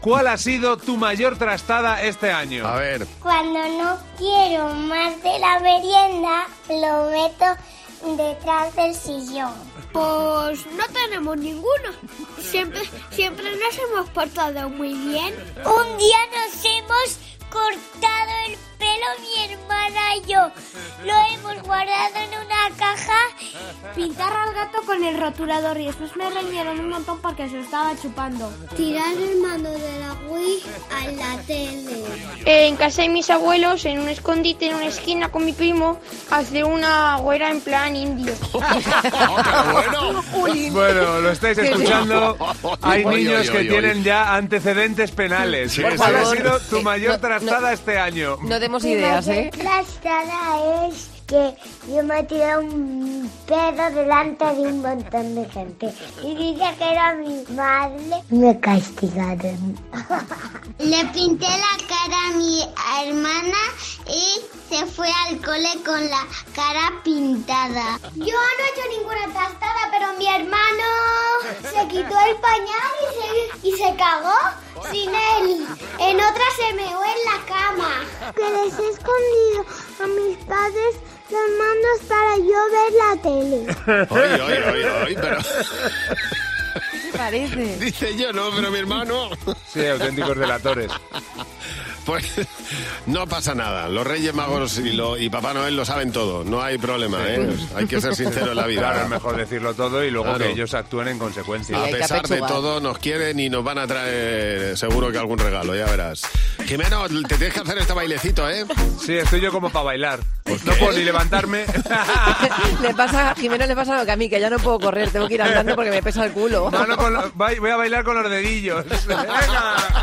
¿Cuál ha sido tu mayor trastada este año? A ver. Cuando no quiero más de la merienda, lo meto detrás del sillón. Pues no tenemos ninguno. Siempre nos hemos portado muy bien. Un día nos hemos cortado el pelo mi hermana y yo. Lo hemos guardado en una caja. Pintar al gato con el rotulador y después me reñieron un montón porque se lo estaba chupando. Tirar el mando de la Wii a la tele. En casa de mis abuelos, en un escondite, en una esquina con mi primo, hacer una hoguera en plan indio. Bueno, lo estáis escuchando. Hay niños que tienen ya antecedentes penales. Sí, ¿Cuál ha sí. sido tu mayor trastada este año? No demos ideas, Mi mayor trastada es que yo me tiré un pedo delante de un montón de gente. Y dice que era mi madre. Me castigaron. Le pinté la cara a mi hermana y se fue al cole con la cara pintada. Yo no he hecho ninguna trastada, pero mi hermano se quitó el pañal y se cagó sin él. En otra se meó en la cama. Que les he escondido a mis padres los mandos para yo ver la tele. Ay, pero... ¿Qué te parece? Dice yo, no, pero mi hermano... Sí, auténticos delatores. Pues no pasa nada. Los Reyes Magos y Papá Noel lo saben todo. No hay problema, ¿eh? Hay que ser sincero en la vida. Claro, es mejor decirlo todo y luego Claro. que ellos actúen en consecuencia. A hay que pesar de apechugar. todo, nos quieren y nos van a traer seguro que algún regalo, ya verás. Jimeno, te tienes que hacer este bailecito, ¿eh? Sí, estoy yo como para bailar. No puedo ni levantarme. A Jimeno le pasa lo que a mí, que ya no puedo correr, tengo que ir andando porque me pesa el culo. Voy a bailar con los dedillos. Venga.